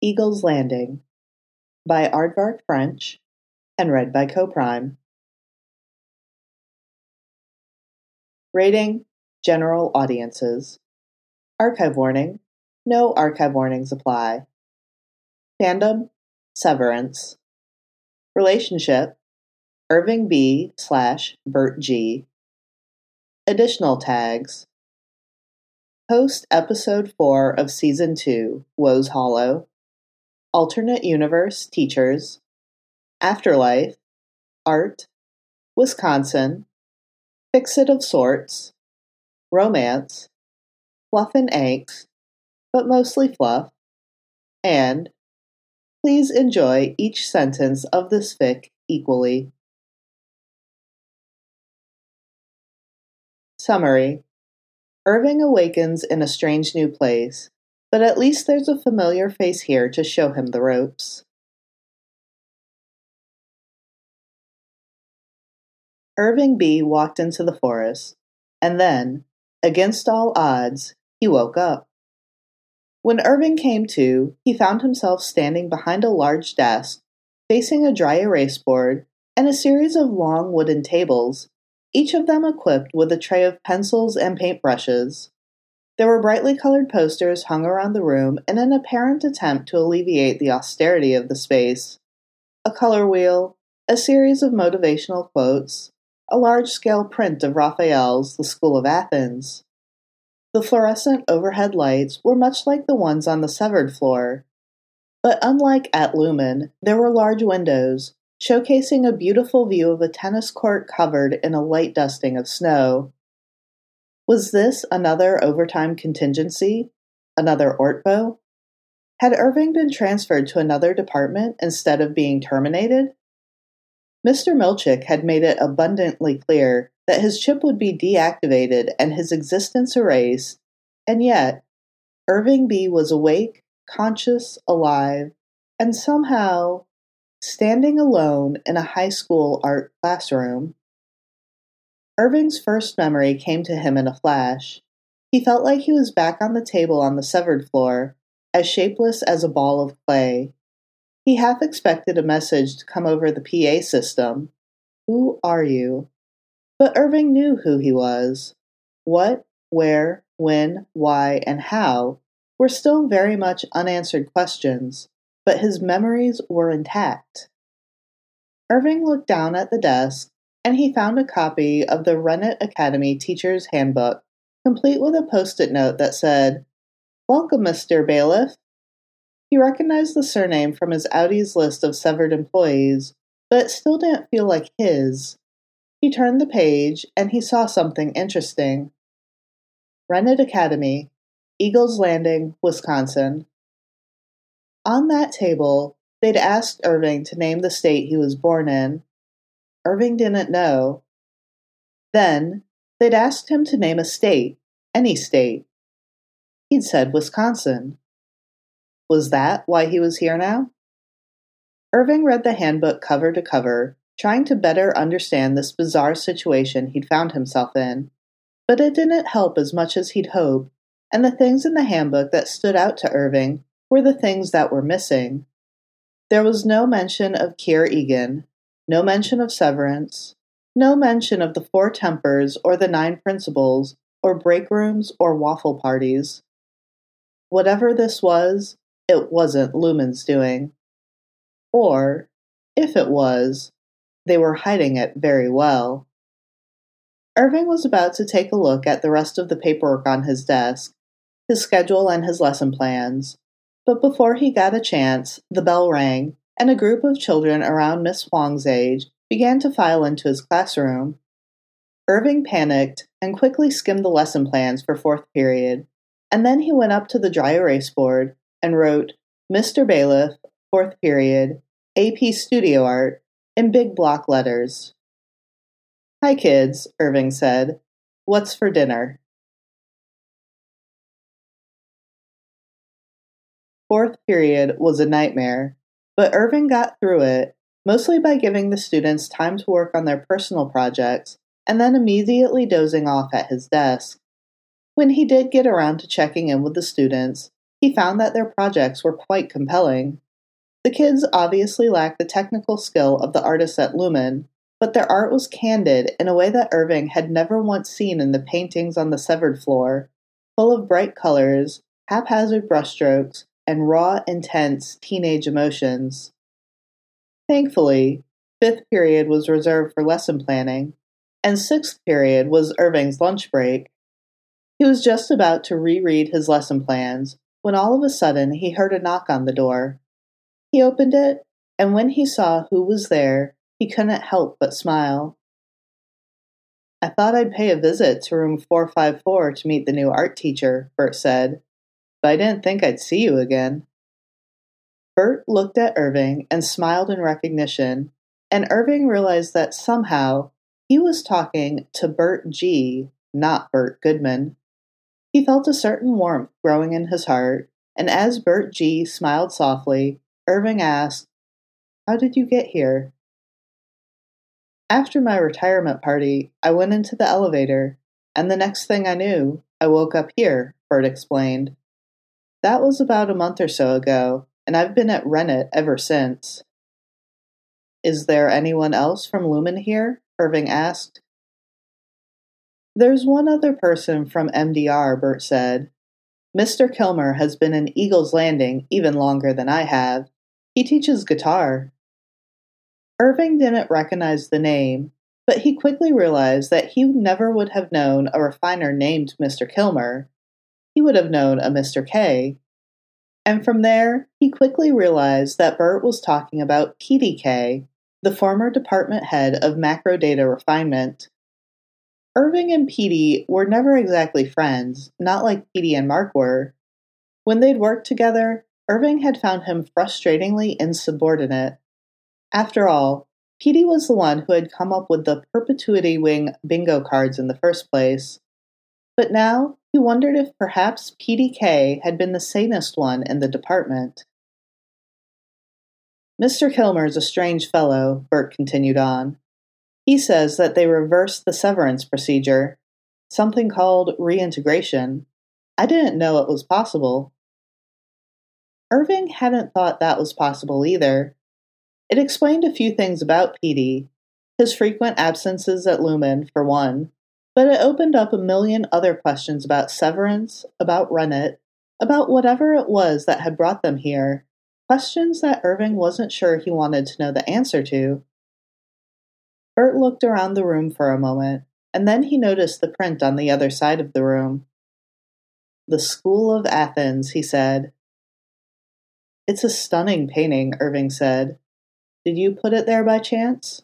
Eagle's Landing by Aardvark French and read by CoPrime. Rating: General Audiences. Archive warning: no archive warnings apply. Fandom: Severance. Relationship: Irving B/Bert G. Additional tags: Host Episode 4 of Season 2, Woes Hollow. Alternate Universe Teachers. Afterlife. Art. Wisconsin. Fix-It of Sorts. Romance. Fluff and Angst, but mostly fluff. And please enjoy each sentence of this fic equally. Summary: Irving awakens in a strange new place, but at least there's a familiar face here to show him the ropes. Irving B. walked into the forest, and then, against all odds, he woke up. When Irving came to, he found himself standing behind a large desk, facing a dry erase board and a series of long wooden tables, each of them equipped with a tray of pencils and paintbrushes. There were brightly colored posters hung around the room in an apparent attempt to alleviate the austerity of the space. A color wheel, a series of motivational quotes, a large-scale print of Raphael's The School of Athens. The fluorescent overhead lights were much like the ones on the severed floor. But unlike at Lumen, there were large windows, showcasing a beautiful view of a tennis court covered in a light dusting of snow. Was this another overtime contingency? Another Ortbo? Had Irving been transferred to another department instead of being terminated? Mr. Milchick had made it abundantly clear that his chip would be deactivated and his existence erased, and yet, Irving B. was awake, conscious, alive, and somehow standing alone in a high school art classroom. Irving's first memory came to him in a flash. He felt like he was back on the table on the severed floor, as shapeless as a ball of clay. He half expected a message to come over the PA system. Who are you? But Irving knew who he was. What, where, when, why, and how were still very much unanswered questions, but his memories were intact. Irving looked down at the desk, and he found a copy of the Rennet Academy Teacher's Handbook, complete with a post-it note that said, "Welcome, Mr. Bailiff." He recognized the surname from his Audi's list of severed employees, but it still didn't feel like his. He turned the page, and he saw something interesting. Rennet Academy, Eagle's Landing, Wisconsin. On that table, they'd asked Irving to name the state he was born in. Irving didn't know. Then, they'd asked him to name a state, any state. He'd said Wisconsin. Was that why he was here now? Irving read the handbook cover to cover, trying to better understand this bizarre situation he'd found himself in. But it didn't help as much as he'd hoped, and the things in the handbook that stood out to Irving were the things that were missing. There was no mention of Kier Egan, no mention of severance, no mention of the 4 tempers or the 9 principals, or break rooms or waffle parties. Whatever this was, it wasn't Lumen's doing. Or, if it was, they were hiding it very well. Irving was about to take a look at the rest of the paperwork on his desk, his schedule and his lesson plans, but before he got a chance, the bell rang, and a group of children around Miss Huang's age began to file into his classroom. Irving panicked and quickly skimmed the lesson plans for 4th period, and then he went up to the dry erase board and wrote, "Mr. Bailiff, 4th period, AP Studio Art," in big block letters. "Hi, kids," Irving said. "What's for dinner?" 4th period was a nightmare, but Irving got through it, mostly by giving the students time to work on their personal projects, and then immediately dozing off at his desk. When he did get around to checking in with the students, he found that their projects were quite compelling. The kids obviously lacked the technical skill of the artists at Lumen, but their art was candid in a way that Irving had never once seen in the paintings on the severed floor, full of bright colors, haphazard brushstrokes, and raw, intense teenage emotions. Thankfully, fifth period was reserved for lesson planning, and sixth period was Irving's lunch break. He was just about to reread his lesson plans when all of a sudden he heard a knock on the door. He opened it, and when he saw who was there, he couldn't help but smile. "I thought I'd pay a visit to room 454 to meet the new art teacher," Bert said, "but I didn't think I'd see you again." Bert looked at Irving and smiled in recognition, and Irving realized that somehow he was talking to Bert G., not Bert Goodman. He felt a certain warmth growing in his heart, and as Bert G. smiled softly, Irving asked, "How did you get here?" "After my retirement party, I went into the elevator, and the next thing I knew, I woke up here," Bert explained. "That was about a month or so ago, and I've been at Rennet ever since." "Is there anyone else from Lumen here?" Irving asked. "There's one other person from MDR," Bert said. "Mr. Kilmer has been in Eagle's Landing even longer than I have. He teaches guitar." Irving didn't recognize the name, but he quickly realized that he never would have known a refiner named Mr. Kilmer. He would have known a Mr. K. And from there, he quickly realized that Bert was talking about Petey K., the former department head of macro data refinement. Irving and Petey were never exactly friends, not like Petey and Mark were. When they'd worked together, Irving had found him frustratingly insubordinate. After all, Petey was the one who had come up with the Perpetuity Wing bingo cards in the first place. But now, he wondered if perhaps Petey K had been the sanest one in the department. "Mr. Kilmer's a strange fellow," Bert continued on. "He says that they reversed the severance procedure, something called reintegration. I didn't know it was possible." Irving hadn't thought that was possible either. It explained a few things about Petey, his frequent absences at Lumen, for one, but it opened up a million other questions about severance, about Rennet, about whatever it was that had brought them here, questions that Irving wasn't sure he wanted to know the answer to. Bert looked around the room for a moment, and then he noticed the print on the other side of the room. "The School of Athens," he said. "It's a stunning painting," Irving said. "Did you put it there by chance?"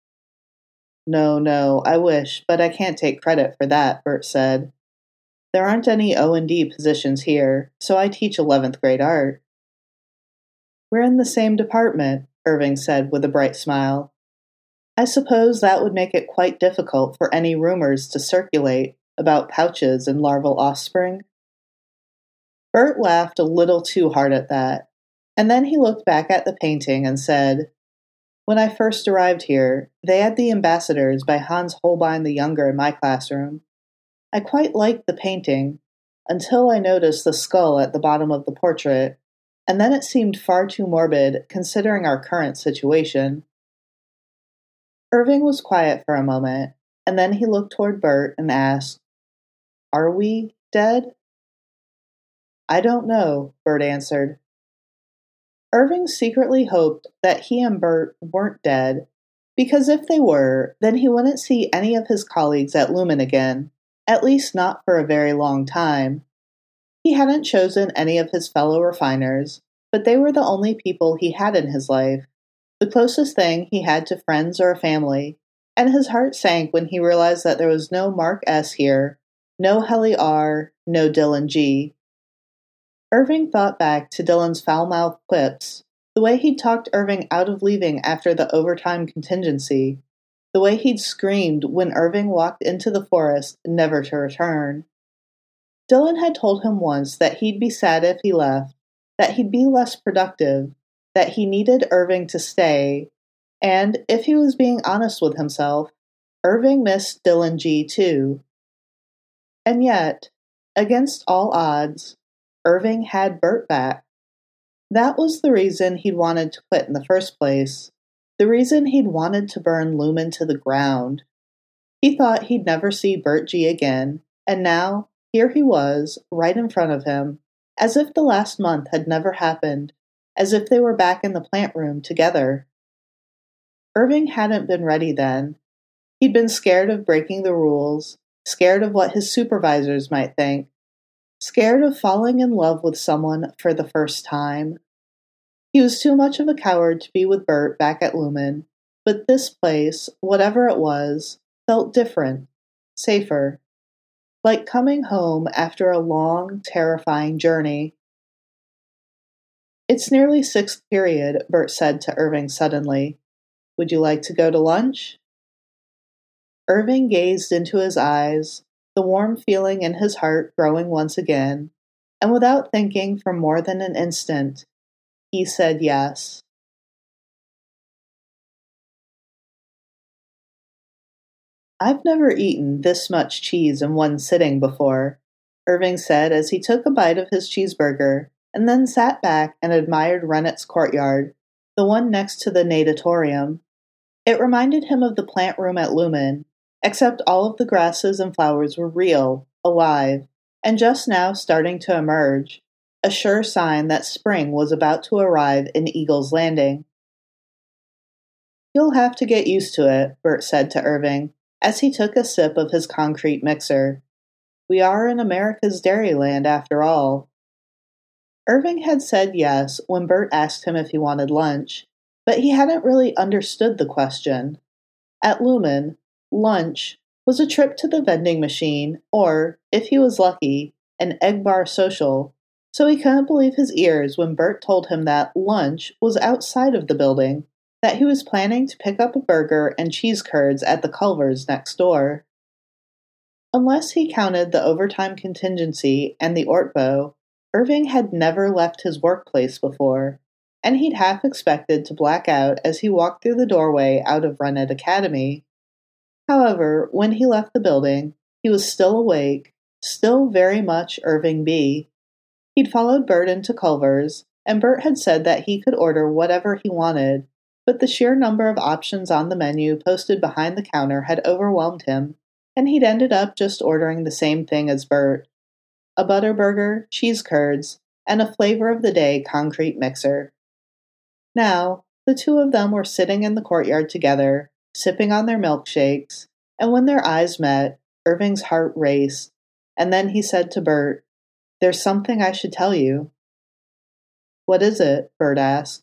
No, I wish, but I can't take credit for that," Bert said. "There aren't any O&D positions here, so I teach 11th grade art." "We're in the same department," Irving said with a bright smile. "I suppose that would make it quite difficult for any rumors to circulate about pouches and larval offspring." Bert laughed a little too hard at that, and then he looked back at the painting and said, "When I first arrived here, they had the Ambassadors by Hans Holbein the Younger in my classroom. I quite liked the painting, until I noticed the skull at the bottom of the portrait, and then it seemed far too morbid considering our current situation." Irving was quiet for a moment, and then he looked toward Bert and asked, "Are we dead?" "I don't know," Bert answered. Irving secretly hoped that he and Bert weren't dead, because if they were, then he wouldn't see any of his colleagues at Lumen again, at least not for a very long time. He hadn't chosen any of his fellow refiners, but they were the only people he had in his life, the closest thing he had to friends or a family, and his heart sank when he realized that there was no Mark S. here, no Helly R., no Dylan G. Irving thought back to Dylan's foul-mouthed quips, the way he'd talked Irving out of leaving after the overtime contingency, the way he'd screamed when Irving walked into the forest never to return. Dylan had told him once that he'd be sad if he left, that he'd be less productive, that he needed Irving to stay, and, if he was being honest with himself, Irving missed Dylan G. too. And yet, against all odds, Irving had Bert back. That was the reason he'd wanted to quit in the first place, the reason he'd wanted to burn Lumen to the ground. He thought he'd never see Bert G again, and now, here he was, right in front of him, as if the last month had never happened, as if they were back in the plant room together. Irving hadn't been ready then. He'd been scared of breaking the rules, scared of what his supervisors might think, scared of falling in love with someone for the first time. He was too much of a coward to be with Bert back at Lumen, but this place, whatever it was, felt different, safer, like coming home after a long, terrifying journey. "It's nearly sixth period," Bert said to Irving suddenly. "Would you like to go to lunch?" Irving gazed into his eyes, the warm feeling in his heart growing once again, and without thinking for more than an instant, he said yes. "I've never eaten this much cheese in one sitting before," Irving said as he took a bite of his cheeseburger and then sat back and admired Rennett's courtyard, the one next to the natatorium. It reminded him of the plant room at Lumen, except all of the grasses and flowers were real, alive, and just now starting to emerge, a sure sign that spring was about to arrive in Eagle's Landing. "You'll have to get used to it," Bert said to Irving, as he took a sip of his concrete mixer. "We are in America's Dairyland, after all." Irving had said yes when Bert asked him if he wanted lunch, but he hadn't really understood the question. At Lumen, lunch was a trip to the vending machine, or, if he was lucky, an egg bar social, so he couldn't believe his ears when Bert told him that lunch was outside of the building, that he was planning to pick up a burger and cheese curds at the Culvers next door. Unless he counted the overtime contingency and the Ortbo, Irving had never left his workplace before, and he'd half expected to black out as he walked through the doorway out of Rennett Academy. However, when he left the building, he was still awake, still very much Irving B. He'd followed Bert into Culver's, and Bert had said that he could order whatever he wanted, but the sheer number of options on the menu posted behind the counter had overwhelmed him, and he'd ended up just ordering the same thing as Bert: a butter burger, cheese curds, and a flavor of the day concrete mixer. Now, the two of them were sitting in the courtyard together, sipping on their milkshakes, and when their eyes met, Irving's heart raced, and then he said to Bert, "There's something I should tell you." "What is it?" Bert asked.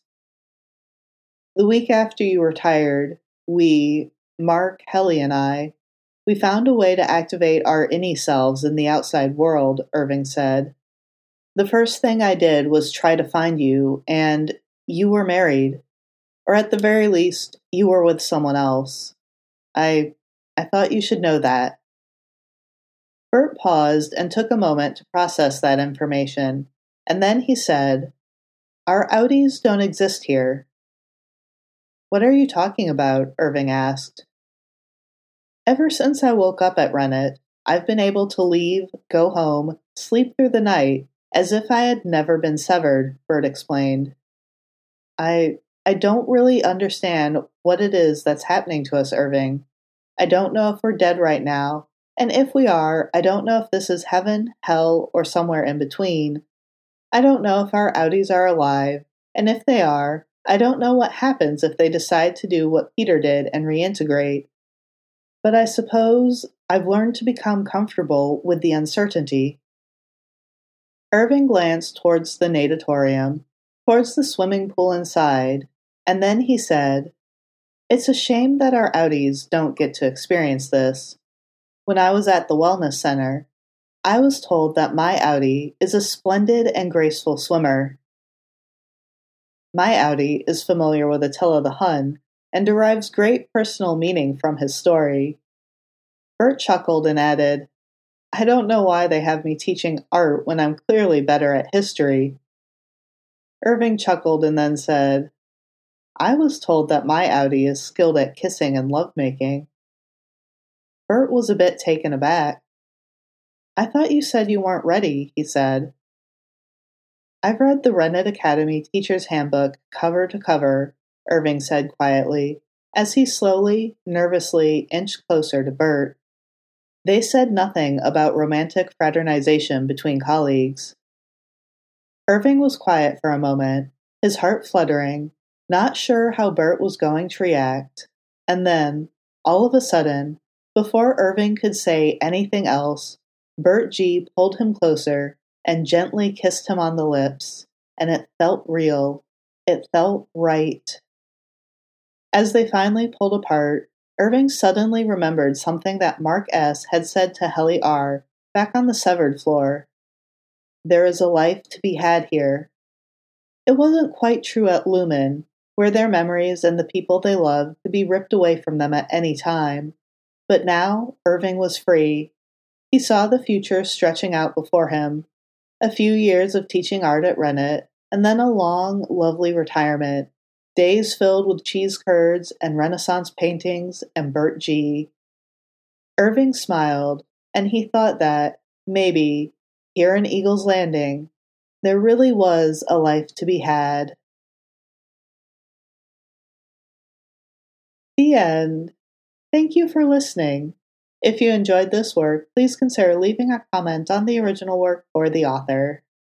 "The week after you retired, Mark, Helly, and we found a way to activate our innie selves in the outside world," Irving said. "The first thing I did was try to find you, and you were married. Or at the very least, you were with someone else. I thought you should know that." Bert paused and took a moment to process that information, and then he said, "Our outies don't exist here." "What are you talking about?" Irving asked. "Ever since I woke up at Rennett, I've been able to leave, go home, sleep through the night, as if I had never been severed," Bert explained. I don't really understand what it is that's happening to us, Irving. I don't know if we're dead right now, and if we are, I don't know if this is heaven, hell, or somewhere in between. I don't know if our outies are alive, and if they are, I don't know what happens if they decide to do what Peter did and reintegrate. But I suppose I've learned to become comfortable with the uncertainty." Irving glanced towards the natatorium, towards the swimming pool inside, and then he said, "It's a shame that our outies don't get to experience this. When I was at the wellness center, I was told that my outie is a splendid and graceful swimmer. My outie is familiar with Attila the Hun and derives great personal meaning from his story." Bert chuckled and added, "I don't know why they have me teaching art when I'm clearly better at history." Irving chuckled and then said, "I was told that my outie is skilled at kissing and lovemaking." Bert was a bit taken aback. "I thought you said you weren't ready," he said. I've read the Rennet Academy Teacher's Handbook cover to cover, Irving said quietly, as he slowly, nervously inched closer to Bert. They said nothing about romantic fraternization between colleagues. Irving was quiet for a moment, his heart fluttering, not sure how Bert was going to react, and then, all of a sudden, before Irving could say anything else, Bert G. pulled him closer and gently kissed him on the lips, and it felt real. It felt right. As they finally pulled apart, Irving suddenly remembered something that Mark S. had said to Helly R. back on the severed floor. There is a life to be had here. It wasn't quite true at Lumen, where their memories and the people they loved could be ripped away from them at any time. But now Irving was free. He saw the future stretching out before him. A few years of teaching art at Rennet, and then a long, lovely retirement. Days filled with cheese curds and Renaissance paintings and Bert G. Irving smiled, and he thought that, maybe, here in Eagle's Landing, there really was a life to be had. The end. Thank you for listening. If you enjoyed this work, please consider leaving a comment on the original work or the author.